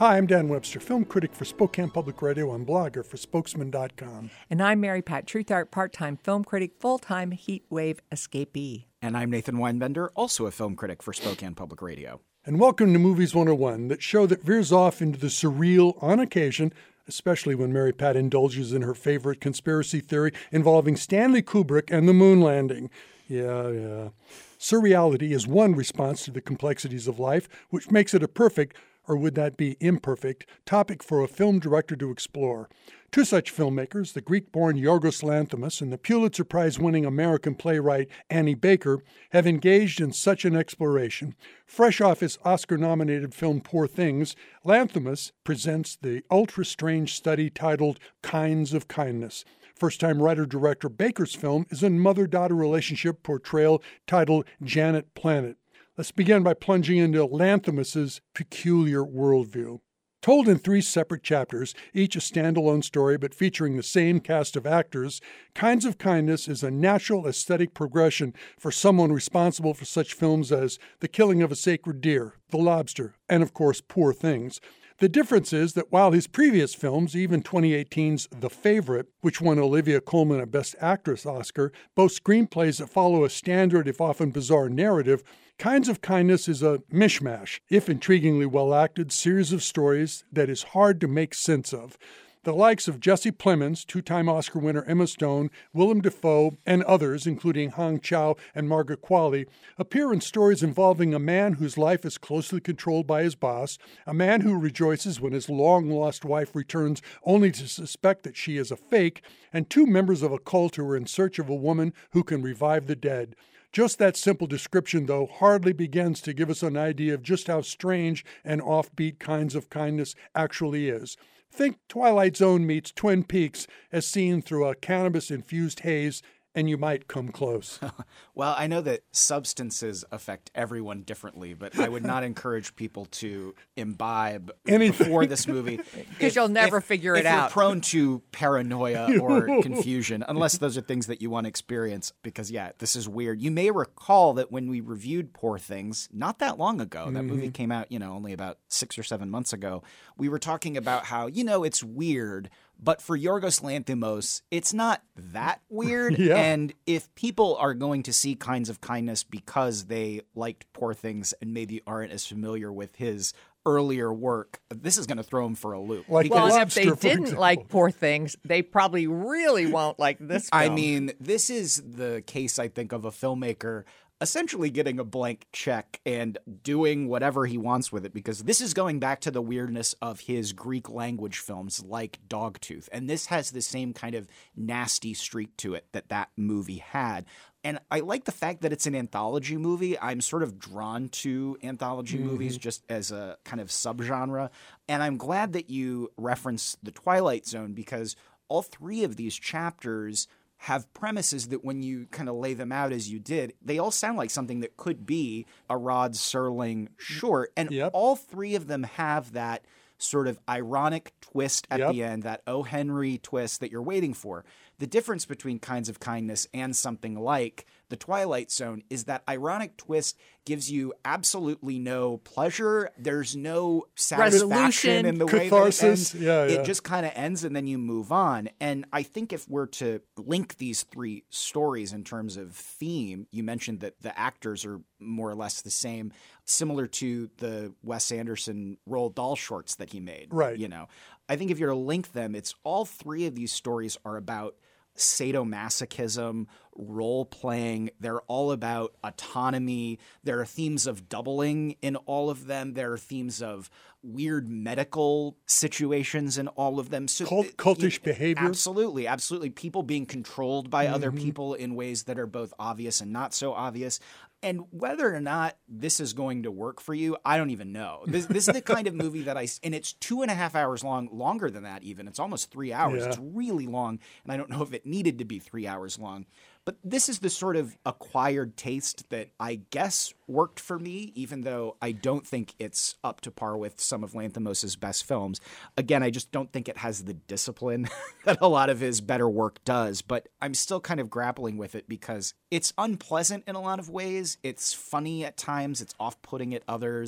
Hi, I'm Dan Webster, film critic for Spokane Public Radio and blogger for Spokesman.com. And I'm Mary Pat Truthart, part-time film critic, full-time heat wave escapee. And I'm Nathan Weinbender, also a film critic for Spokane Public Radio. And welcome to Movies 101, that show that veers off into the surreal on occasion, especially when Mary Pat indulges in her favorite conspiracy theory involving Stanley Kubrick and the moon landing. Yeah. Surreality is one response to the complexities of life, which makes it a perfect, or would that be imperfect, topic for a film director to explore. Two such filmmakers, the Greek-born Yorgos Lanthimos and the Pulitzer Prize-winning American playwright Annie Baker, have engaged in such an exploration. Fresh off his Oscar-nominated film Poor Things, Lanthimos presents the ultra-strange study titled Kinds of Kindness. First-time writer-director Baker's film is a mother-daughter relationship portrayal titled Janet Planet. Let's begin by plunging into Lanthimos' peculiar worldview. Told in 3 separate chapters, each a standalone story but featuring the same cast of actors, Kinds of Kindness is a natural aesthetic progression for someone responsible for such films as The Killing of a Sacred Deer, The Lobster, and of course Poor Things. The difference is that while his previous films, even 2018's The Favorite, which won Olivia Colman a Best Actress Oscar, boast screenplays that follow a standard, if often bizarre, narrative, Kinds of Kindness is a mishmash, if intriguingly well-acted, series of stories that is hard to make sense of. The likes of Jesse Plemons, 2-time Oscar winner Emma Stone, Willem Dafoe, and others, including Hong Chow and Margaret Qualley, appear in stories involving a man whose life is closely controlled by his boss, a man who rejoices when his long-lost wife returns only to suspect that she is a fake, and 2 members of a cult who are in search of a woman who can revive the dead. Just that simple description, though, hardly begins to give us an idea of just how strange and offbeat Kinds of Kindness actually is. Think Twilight Zone meets Twin Peaks as seen through a cannabis-infused haze, and you might come close. Well, I know that substances affect everyone differently, but I would not encourage people to imbibe before this movie. Because you'll never figure it out. If you're prone to paranoia or confusion, unless those are things that you want to experience, because, yeah, this is weird. You may recall that when we reviewed Poor Things, not that long ago, that movie came out, only about 6 or 7 months ago, we were talking about how, it's weird, but for Yorgos Lanthimos, it's not that weird. Yeah. And if people are going to see Kinds of Kindness because they liked Poor Things and maybe aren't as familiar with his earlier work, this is going to throw them for a loop. Like Well, and if Lobster, they for didn't example. like Poor Things, they probably really won't like this film. I mean, this is the case, I think, of a filmmaker essentially getting a blank check and doing whatever he wants with it, because this is going back to the weirdness of his Greek language films like Dogtooth. And this has the same kind of nasty streak to it that movie had. And I like the fact that it's an anthology movie. I'm sort of drawn to anthology movies just as a kind of subgenre. And I'm glad that you referenced The Twilight Zone, because all 3 of these chapters have premises that when you kind of lay them out as you did, they all sound like something that could be a Rod Serling short. And all 3 of them have that sort of ironic twist at the end, that O. Henry twist that you're waiting for. The difference between Kinds of Kindness and something like The Twilight Zone is that ironic twist gives you absolutely no pleasure. There's no satisfaction in the way that it ends. It just kind of ends and then you move on. And I think if we're to link these 3 stories in terms of theme, you mentioned that the actors are more or less the same, similar to the Wes Anderson Roald Dahl shorts that he made. Right. I think if you're to link them, it's all 3 of these stories are about sadomasochism, role-playing. They're all about autonomy. There are themes of doubling in all of them. There are themes of weird medical situations in all of them. So cultish behavior. Absolutely. People being controlled by other people in ways that are both obvious and not so obvious. And whether or not this is going to work for you, I don't even know. This is the kind of movie that and it's 2.5 hours long, longer than that even. It's almost 3 hours. Yeah. It's really long, and I don't know if it needed to be 3 hours long. But this is the sort of acquired taste that I guess worked for me, even though I don't think it's up to par with some of Lanthimos' best films. Again, I just don't think it has the discipline that a lot of his better work does. But I'm still kind of grappling with it because it's unpleasant in a lot of ways. It's funny at times. It's off-putting at others.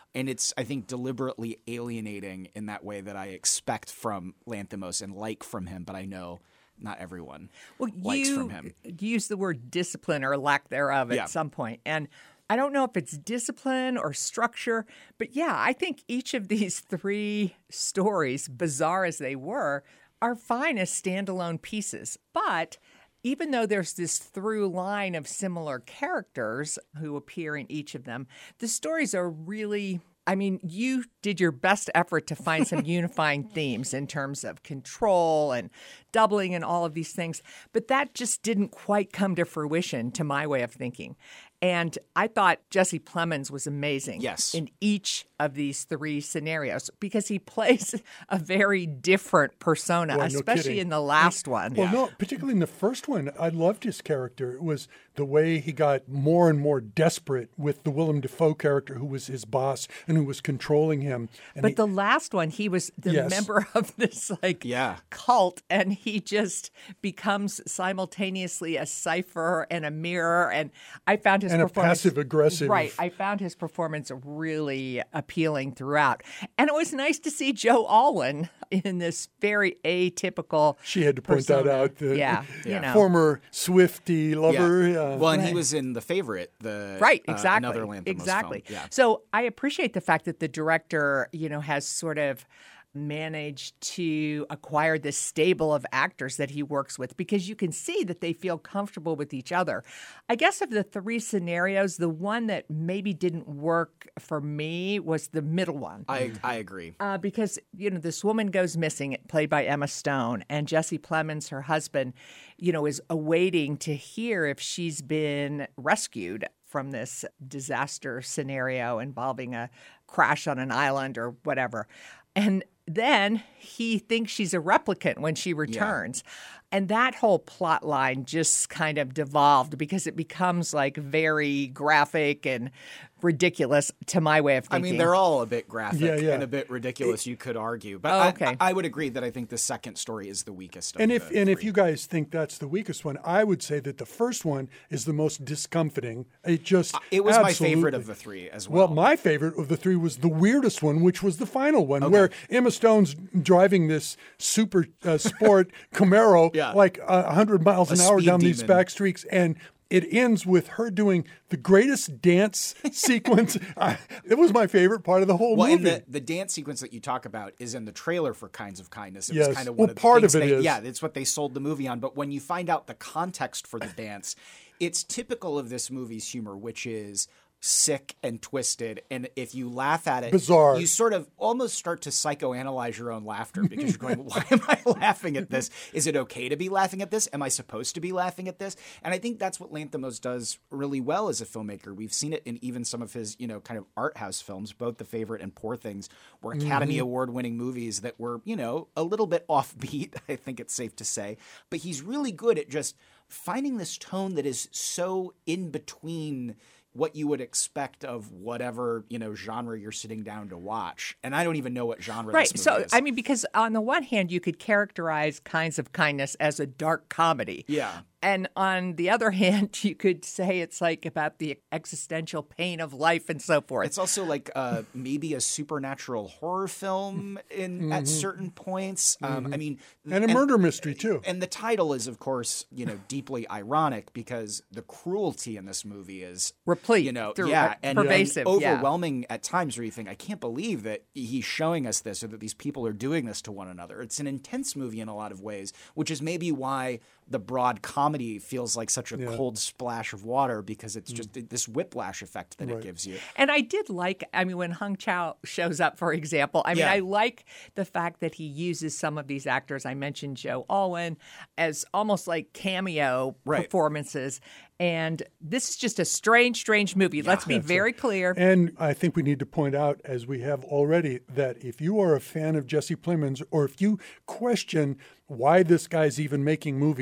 And it's, I think, deliberately alienating in that way that I expect from Lanthimos and like from him, but I know not everyone likes from him. You use the word discipline or lack thereof at some point. And I don't know if it's discipline or structure, but yeah, I think each of these three stories, bizarre as they were, are fine as standalone pieces. But even though there's this through line of similar characters who appear in each of them, the stories are really, I mean, you did your best effort to find some unifying themes in terms of control and doubling and all of these things. But that just didn't quite come to fruition to my way of thinking. And I thought Jesse Plemons was amazing in each of these three scenarios because he plays a very different persona, especially in the last one. Well, no, particularly in the first one, I loved his character. It was the way he got more and more desperate with the Willem Dafoe character who was his boss and who was controlling him. And the last one, he was the member of this cult, and he just becomes simultaneously a cipher and a mirror. And I found his performance passive-aggressive. Right. I found his performance really appealing throughout. And it was nice to see Joe Alwyn in this very atypical She had to point persona. that out. The You know. former Swiftie lover. Well, and he was in The Favorite, another Lanthimos film. Yeah. So I appreciate the fact that the director, has sort of managed to acquire this stable of actors that he works with because you can see that they feel comfortable with each other. I guess of the three scenarios, the one that maybe didn't work for me was the middle one. I agree. Because, this woman goes missing, played by Emma Stone, and Jesse Plemons, her husband, is awaiting to hear if she's been rescued from this disaster scenario involving a crash on an island or whatever. And then he thinks she's a replicant when she returns. Yeah. And that whole plot line just kind of devolved because it becomes like very graphic and ridiculous to my way of thinking. I mean, they're all a bit graphic and a bit ridiculous, you could argue. But I would agree that I think the second story is the weakest of the three. If you guys think that's the weakest one, I would say that the first one is the most discomforting. It was my favorite of the three as well. Well, my favorite of the three was the weirdest one, which was the final one, where Emma Stone's driving this super sport Camaro like 100 miles an hour down these back streets, and it ends with her doing the greatest dance sequence. It was my favorite part of the whole movie. And the dance sequence that you talk about is in the trailer for Kinds of Kindness. It was kind of one of the part things of it is. Yeah, it's what they sold the movie on. But when you find out the context for the dance, it's typical of this movie's humor, which is sick and twisted, and if you laugh at it, bizarre, you sort of almost start to psychoanalyze your own laughter because you're going, why am I laughing at this? Is it okay to be laughing at this? Am I supposed to be laughing at this? And I think that's what Lanthimos does really well as a filmmaker. We've seen it in even some of his, kind of art house films, both The Favorite and Poor Things, were Academy Award-winning movies that were, a little bit offbeat, I think it's safe to say. But he's really good at just finding this tone that is so in between what you would expect of whatever, genre you're sitting down to watch. And I don't even know what genre this movie is. I mean, because on the one hand, you could characterize Kinds of Kindness as a dark comedy. Yeah. And on the other hand, you could say it's like about the existential pain of life and so forth. It's also like maybe a supernatural horror film at certain points. I mean, and a murder mystery too. And the title is, of course, deeply ironic because the cruelty in this movie is replete, and pervasive, overwhelming at times. Where you think, I can't believe that he's showing us this, or that these people are doing this to one another. It's an intense movie in a lot of ways, which is maybe why the broad comedy feels like such a cold splash of water, because it's just this whiplash effect that it gives you. And I did like, when Hung Chow shows up, for example, I like the fact that he uses some of these actors. I mentioned Joe Alwyn as almost like cameo performances. And this is just a strange movie. Let's be very clear. And I think we need to point out, as we have already, that if you are a fan of Jesse Plemons, or if you question why this guy's even making movies,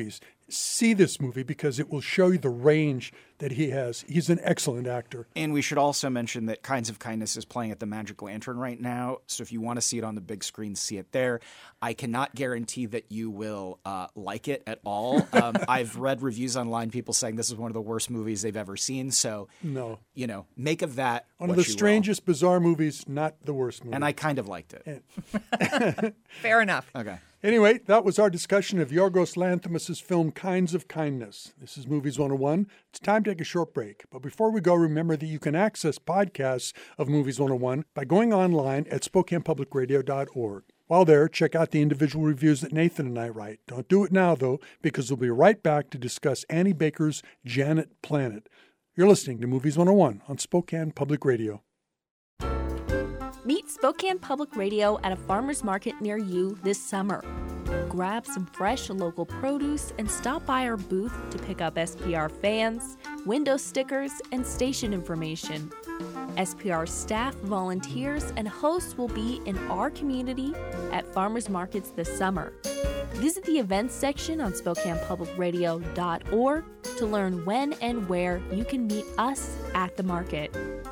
see this movie because it will show you the range that he has. He's an excellent actor. And we should also mention that Kinds of Kindness is playing at the Magic Lantern right now. So if you want to see it on the big screen, see it there. I cannot guarantee that you will like it at all. I've read reviews online, people saying this is one of the worst movies they've ever seen. So, no, make of that one of the strangest, bizarre movies, not the worst movie. And I kind of liked it. Fair enough. Okay. Anyway, that was our discussion of Yorgos Lanthimos' film Kinds of Kindness. This is Movies 101. It's time to take a short break. But before we go, remember that you can access podcasts of Movies 101 by going online at SpokanePublicRadio.org. While there, check out the individual reviews that Nathan and I write. Don't do it now, though, because we'll be right back to discuss Annie Baker's Janet Planet. You're listening to Movies 101 on Spokane Public Radio. Meet Spokane Public Radio at a farmer's market near you this summer. Grab some fresh local produce and stop by our booth to pick up SPR fans, window stickers, and station information. SPR staff, volunteers, and hosts will be in our community at farmers markets this summer. Visit the events section on SpokanePublicRadio.org to learn when and where you can meet us at the market.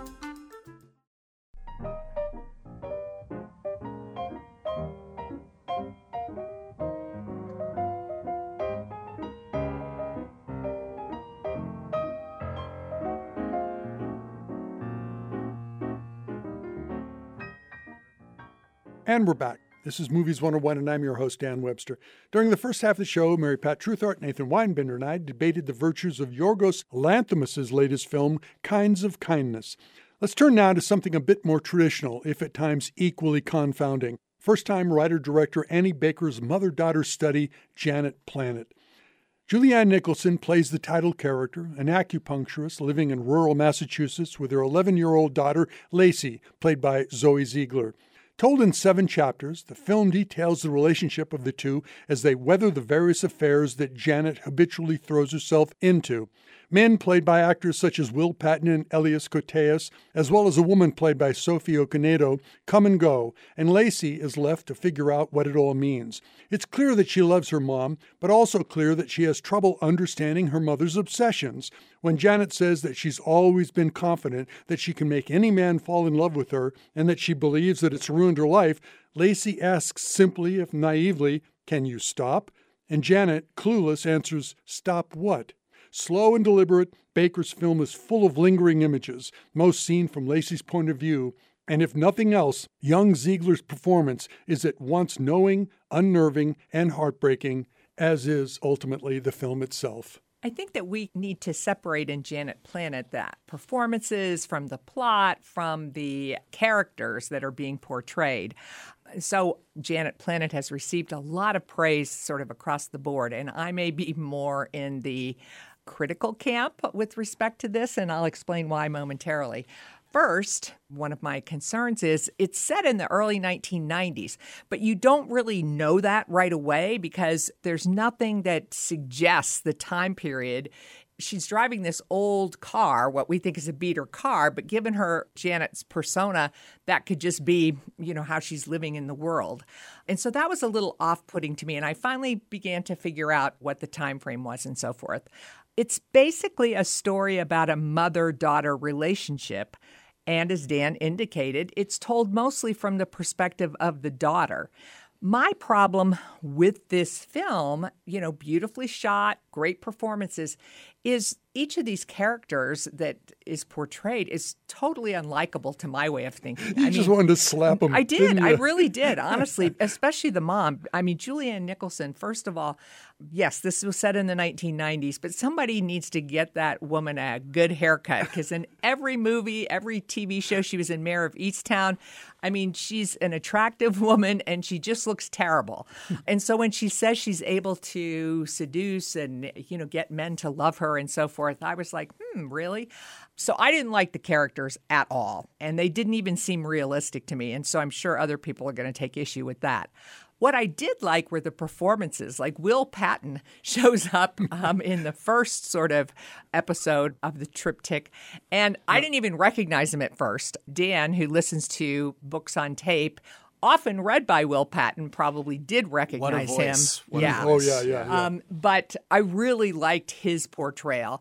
And we're back. This is Movies 101, and I'm your host, Dan Webster. During the first half of the show, Mary Pat Truthart, Nathan Weinbender, and I debated the virtues of Yorgos Lanthimos' latest film, Kinds of Kindness. Let's turn now to something a bit more traditional, if at times equally confounding. First-time writer-director Annie Baker's mother-daughter study, Janet Planet. Julianne Nicholson plays the title character, an acupuncturist living in rural Massachusetts with her 11-year-old daughter, Lacey, played by Zoe Ziegler. Told in 7 chapters, the film details the relationship of the two as they weather the various affairs that Janet habitually throws herself into. Men played by actors such as Will Patton and Elias Koteas, as well as a woman played by Sophie Okonedo, come and go, and Lacey is left to figure out what it all means. It's clear that she loves her mom, but also clear that she has trouble understanding her mother's obsessions. When Janet says that she's always been confident that she can make any man fall in love with her and that she believes that it's ruined her life, Lacey asks simply, if naively, "Can you stop?" And Janet, clueless, answers, "Stop what?" Slow and deliberate, Baker's film is full of lingering images, most seen from Lacey's point of view, and if nothing else, young Ziegler's performance is at once knowing, unnerving, and heartbreaking, as is ultimately the film itself. I think that we need to separate in Janet Planet that performances from the plot, from the characters that are being portrayed. So Janet Planet has received a lot of praise sort of across the board, and I may be more in the critical camp with respect to this, and I'll explain why momentarily. First, one of my concerns is it's set in the early 1990s, but you don't really know that right away because there's nothing that suggests the time period. She's driving this old car, what we think is a beater car, but given her Janet's persona, that could just be, how she's living in the world. And so that was a little off-putting to me, and I finally began to figure out what the time frame was and so forth. It's basically a story about a mother-daughter relationship, and as Dan indicated, it's told mostly from the perspective of the daughter. My problem with this film, beautifully shot, great performances, is each of these characters that is portrayed is totally unlikable to my way of thinking. You just wanted to slap them. I did. I really did, honestly, especially the mom. Julianne Nicholson, first of all, yes, this was set in the 1990s, but somebody needs to get that woman a good haircut because in every movie, every TV show she was in, Mayor of Easttown, she's an attractive woman and she just looks terrible. And so when she says she's able to seduce and, get men to love her and so forth, I was like, really? So I didn't like the characters at all. And they didn't even seem realistic to me. And so I'm sure other people are going to take issue with that. What I did like were the performances. Like Will Patton shows up in the first sort of episode of the triptych, and I didn't even recognize him at first. Dan, who listens to books on tape, often read by Will Patton, probably did recognize What a voice. him. Yeah. Oh, yeah. But I really liked his portrayal.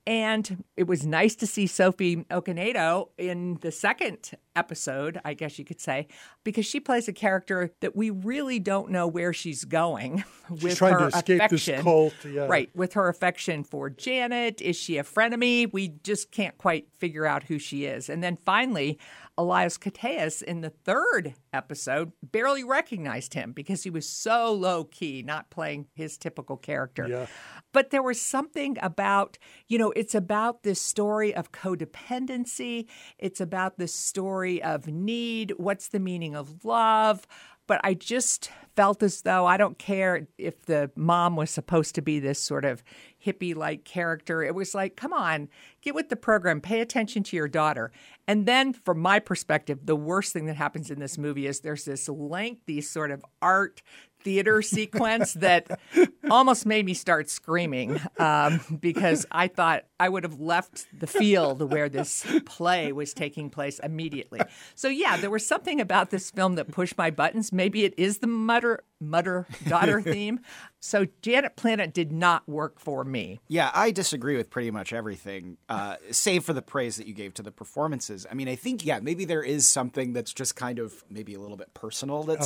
And it was nice to see Sophie Okonedo in the second episode, I guess you could say, because she plays a character that we really don't know where she's going with trying her to escape affection. this cult. Yeah. Right, with her affection for Janet. Is she a frenemy? We just can't quite figure out who she is. And then finally, Elias Koteas in the third episode barely recognized him because he was so low-key, not playing his typical character. Yeah. But there was something about, it's about this story of codependency. It's about this story of need. What's the meaning of love? But I just felt as though I don't care if the mom was supposed to be this sort of hippie-like character. It was like, come on, get with the program, pay attention to your daughter. And then from my perspective, the worst thing that happens in this movie is there's this lengthy sort of art theater sequence that almost made me start screaming because I thought I would have left the field where this play was taking place immediately. So yeah, there was something about this film that pushed my buttons. Maybe it is the mother-daughter theme. So Janet Planet did not work for me. Yeah, I disagree with pretty much everything, save for the praise that you gave to the performances. I mean, I think, maybe there is something that's just kind of maybe a little bit personal that's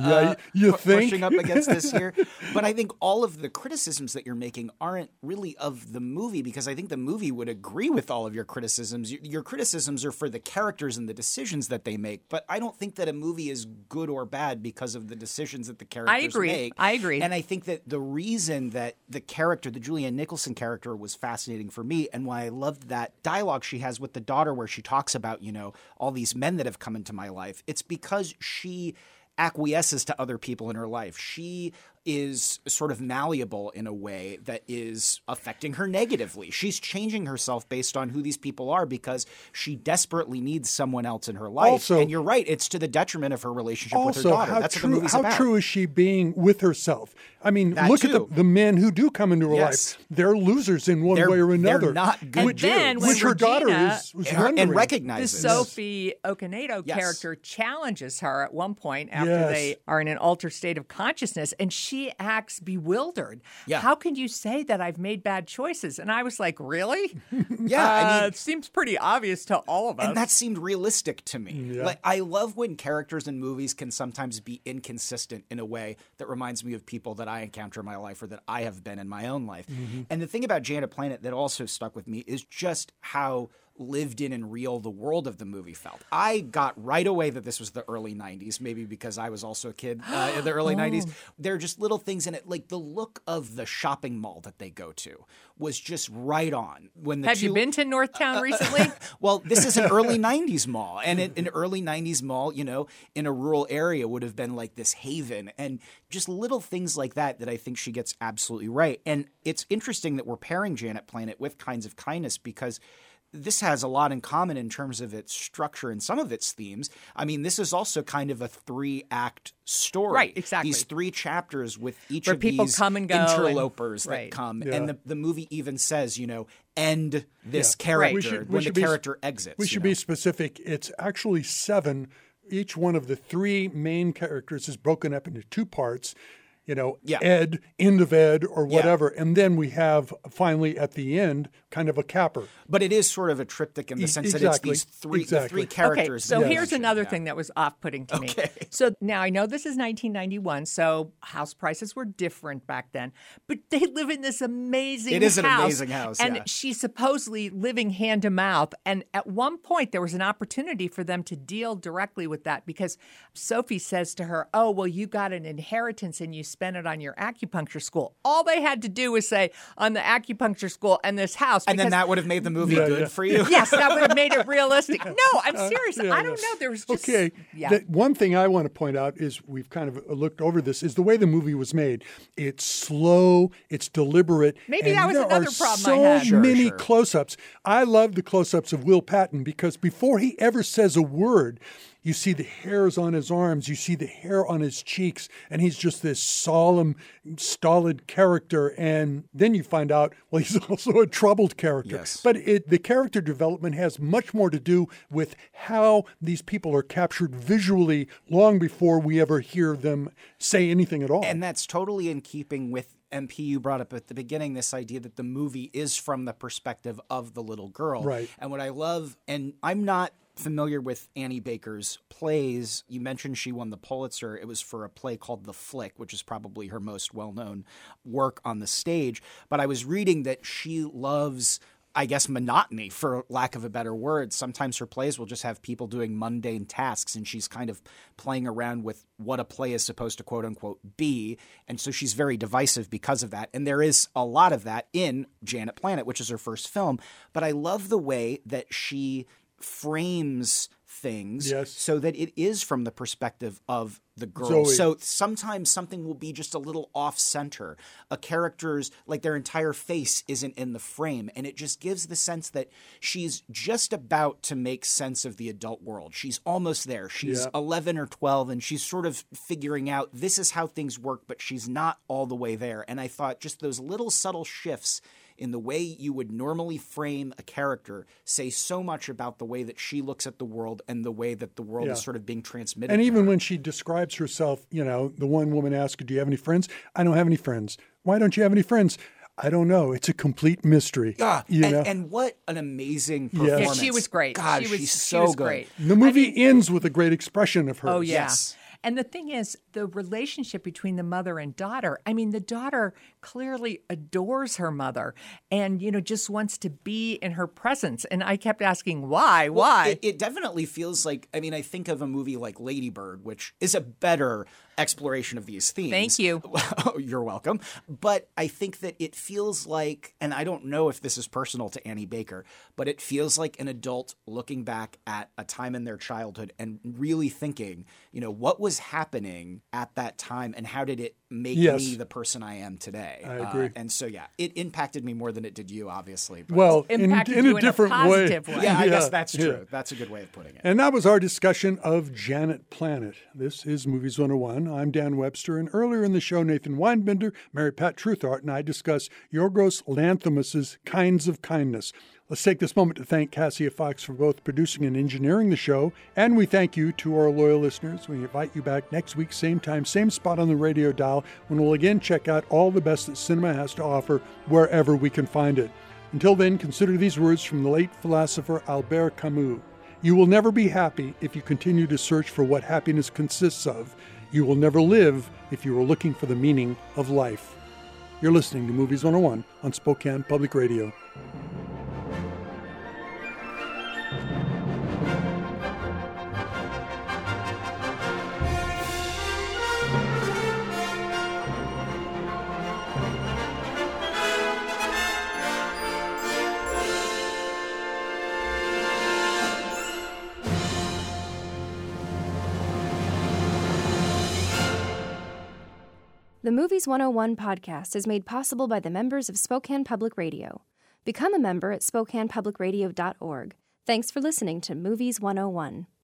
you think? pushing up against this here. But I think all of the criticisms that you're making aren't really of the movie, because I think the movie would agree with all of your criticisms. Your criticisms are for the characters and the decisions that they make, but I don't think that a movie is good or bad because of the decisions that the characters make. I agree. And I think that the reason that the Julianne Nicholson character was fascinating for me, and why I loved that dialogue she has with the daughter where she talks about, all these men that have come into my life, it's because she acquiesces to other people in her life. She is sort of malleable in a way that is affecting her negatively. She's changing herself based on who these people are because she desperately needs someone else in her life. Also, and you're right, it's to the detriment of her relationship with her daughter. That's what the movie's about. How true is she being with herself? I mean, That look too. at the men who do come into her Yes. life. They're losers in one way or another. They're not good And then dudes. when which her daughter Regina- was and wondering. The recognizes. Sophie Okonedo Yes. character challenges her at one point after Yes. they are in an altered state of consciousness, and she acts bewildered. Yeah. How can you say that I've made bad choices? And I was like, really? Yeah, I mean, it seems pretty obvious to all of us. and that seemed realistic to me. Yeah. Like, I love when characters in movies can sometimes be inconsistent in a way that reminds me of people that I encounter in my life or that I have been in my own life. And the thing about Janet Planet that also stuck with me is just how lived in and real the world of the movie felt. I got right away that this was the early 90s, maybe because I was also a kid in the early 90s. There are just little things in it, like the look of the shopping mall that they go to was just right on. When the Have you been to Northtown recently? Well, this is an early 90s mall. And an early 90s mall, in a rural area would have been like this haven. And just little things like that I think she gets absolutely right. And it's interesting that we're pairing Janet Planet with Kinds of Kindness because this has a lot in common in terms of its structure and some of its themes. I mean, this is also kind of a 3-act story. Right, exactly. These 3 chapters with each Where of people these come and go and- interlopers that right. come. Yeah. And the movie even says, end this Yeah. character We should when the be- character exits. We should be specific. It's actually 7. Each one of the 3 main characters is broken up into 2 parts. Yeah. Ed, end of Ed, or whatever. And then we have, finally, at the end, kind of a capper. But it is sort of a triptych in the sense that Exactly. it's these 3 Exactly. the 3 characters. Okay, so that you here's mentioned. another Yeah. thing that was off-putting to me. Okay. So now I know this is 1991, so house prices were different back then, but they live in this amazing house. It is an amazing house, And yeah. she's supposedly living hand to mouth. And at one point, there was an opportunity for them to deal directly with that because Sophie says to her, oh, well, you got an inheritance and you spent it on your acupuncture school. All they had to do was say, on the acupuncture school and this house. And then because- that would have made the movie good for you? Yes, that would have made it realistic. No, I'm serious. I don't know. There was just Okay. Yeah. The one thing I want to point out is we've kind of looked over this is the way the movie was made. It's slow, it's deliberate. Maybe and that was there another are problem I so had. Sure, many sure. close-ups. I love the close-ups of Will Patton because before he ever says a word, you see the hairs on his arms, you see the hair on his cheeks, and he's just this solemn, stolid character. And then you find out, well, he's also a troubled character. Yes. But the character development has much more to do with how these people are captured visually long before we ever hear them say anything at all. And that's totally in keeping with MP, you brought up at the beginning this idea that the movie is from the perspective of the little girl. Right. And what I love, and I'm not familiar with Annie Baker's plays. You mentioned she won the Pulitzer. It was for a play called The Flick, which is probably her most well-known work on the stage. But I was reading that she loves, I guess, monotony, for lack of a better word. Sometimes her plays will just have people doing mundane tasks, and she's kind of playing around with what a play is supposed to quote unquote be. And so she's very divisive because of that. And there is a lot of that in Janet Planet, which is her first film. But I love the way that she frames things so that it is from the perspective of the girl. Zoe. So sometimes something will be just a little off center. A character's, like, their entire face isn't in the frame. And it just gives the sense that she's just about to make sense of the adult world. She's almost there. She's 11 or 12 and she's sort of figuring out this is how things work, but she's not all the way there. And I thought just those little subtle shifts in the way you would normally frame a character say so much about the way that she looks at the world and the way that the world is sort of being transmitted. And even when she describes herself, you know, the one woman asks her, do you have any friends? I don't have any friends. Why don't you have any friends? I don't know. It's a complete mystery. And what an amazing performance. Yeah, she was great. God, she's so good. Great. The movie ends with a great expression of hers. Oh, yeah. Yes. And the thing is, the relationship between the mother and daughter, I mean, the daughter clearly adores her mother and, you know, just wants to be in her presence. And I kept asking, why? Why? It definitely feels like, I mean, I think of a movie like Lady Bird, which is a better exploration of these themes. Thank you. You're welcome. But I think that it feels like, and I don't know if this is personal to Annie Baker, but it feels like an adult looking back at a time in their childhood and really thinking, you know, what was happening at that time and how did it make me the person I am today? I agree. And so, yeah, it impacted me more than it did you, obviously. But Well, Impacted in you a different positive way. yeah, I guess that's true. That's a good way of putting it. And that was our discussion of Janet Planet. This is Movies 101. I'm Dan Webster, and earlier in the show, Nathan Weinbender, Mary Pat Truthart, and I discuss Yorgos Lanthimos' Kinds of Kindness. Let's take this moment to thank Cassia Fox for both producing and engineering the show. And we thank you to our loyal listeners. We invite you back next week, same time, same spot on the radio dial, when we'll again check out all the best that cinema has to offer wherever we can find it. Until then, consider these words from the late philosopher Albert Camus. You will never be happy if you continue to search for what happiness consists of. You will never live if you are looking for the meaning of life. You're listening to Movies 101 on Spokane Public Radio. The Movies 101 podcast is made possible by the members of Spokane Public Radio. Become a member at SpokanePublicRadio.org. Thanks for listening to Movies 101.